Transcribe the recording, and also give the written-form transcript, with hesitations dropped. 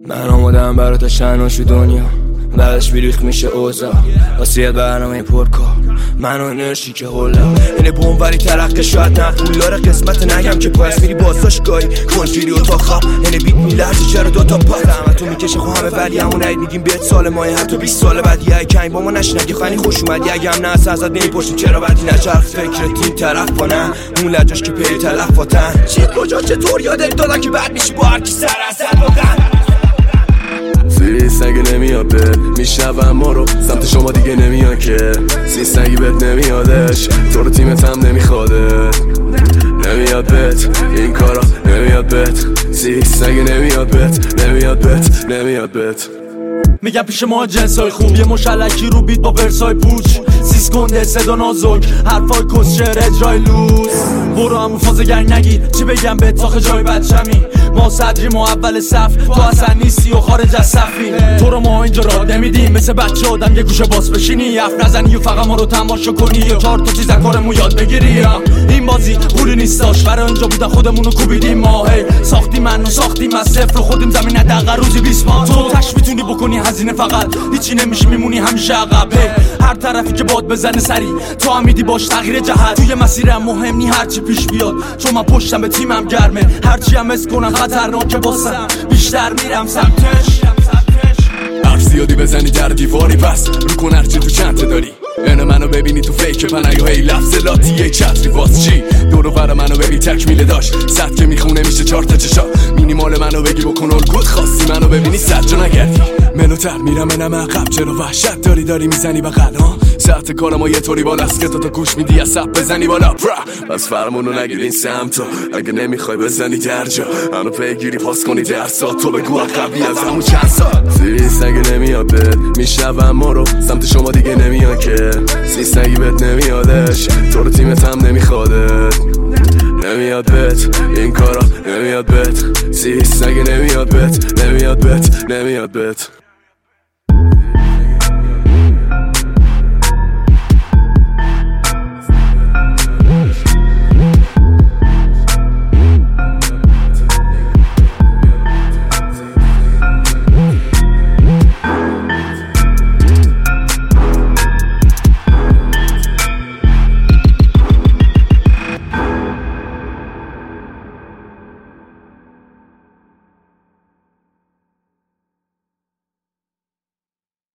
من آمدم برات شناشو دنیا بعدش بیریخ میشه اوضاع واسه برنامه پرکار من و انرژی که هلا اینه بوموری ترقه شاید نه پولاره قسمت نگم که پایست میری بازداشتگاهی کنجیری اتاق خواب اینه بیت میلرزی چرا دوتا پات زحمتو میکشه خو همه ولی همون عید میگیم بهت سال ماه حتی 20 سال بعد یه کنگ با ما نشنگی خانی خوش اومدی اگه هم نه اصلا ازت نمیپرسیم چرا بعدی نچرخ فکرت این طرف با نه اون لجاش که پی تلفاتن چی کجا چطور یادت دادن که بعد میشی با هر کی سر اصل واقعا سیستگی نمیاد بهت میشنون ما رو سمت شما دیگه نمیان که سیستگی بهت نمیادش تو رو تیمت هم نمیخواده نمیاد بهت این کارا نمیاد بهت سیستگی نمیاد بهت نمیاد بهت میگم پیش ما جنسای خوب یه مشلکی رو بیت با ورسای پوچ سیس کنده صدا نازک حرفای کسشر اجرای لوز برو همون فاز گنگ نگیر چی بگم به تاخ جای بچمی ما صدریم و اول صف تو اصلا نیستی و خارج از صفی تو رو ما اینجا را نمیدیم مثل بچه آدم یه گوشه باز بشینی حرف نزنی و فقط ما رو تماشا کنی یا 4 تا چیز کارمون یاد بگیری این بازی پولی نیستاش برای اینجا بودن خودمون رو کوبیدیم ما ساختیم منو ساختیم از صفر و خودیم زمین دقیقا روزی 20 بار تو تش میتونی بکنی هزینه فقط هیچی نمیشه میمونی همیشه عقب هر طرفی که باد بزنه سری تو هم میدی باش تغییر جهت توی مسیرم مهم نی هرچی پیش بیاد چون من پشتم به تیمم گرمه هرچی هم اس کنم خطرناکه واسم بیشتر میرم سمتش حرف زیادی بزنی در دیواری پس رو کن هرچی تو چنته داری اینو منو ببینی تو فیک پنگاه هی لفظ لاتی یک چتری واس چی دورو برا منو ببین تکمیله داشت صد که میخونه میشه 4 تا چشا مینیمال منو بگی بکن الگوت خواستی منو ببینی صد جا نگردی منوتر میرم اینم عقب چرا وحشت داری میزنی بغل ها ساعت کارم یه طوری بالاست که تو گوش میدی از سب بزنی بالا بس فرمونو نگیر این سمتو اگه نمیخوای بزنی درجا منو پیگیری پاس کنی درسا تو بگو قبلی از همون چند سال سیستگی نمیاد بهت میشنون ما رو سمت شما دیگه نمیان که سیستگی بهت نمیادش تو رو تیمت هم نمیخواده نمیاد بهت این کارا نمیاد بهت سیستگی نمیاد بهت نمیاد بهت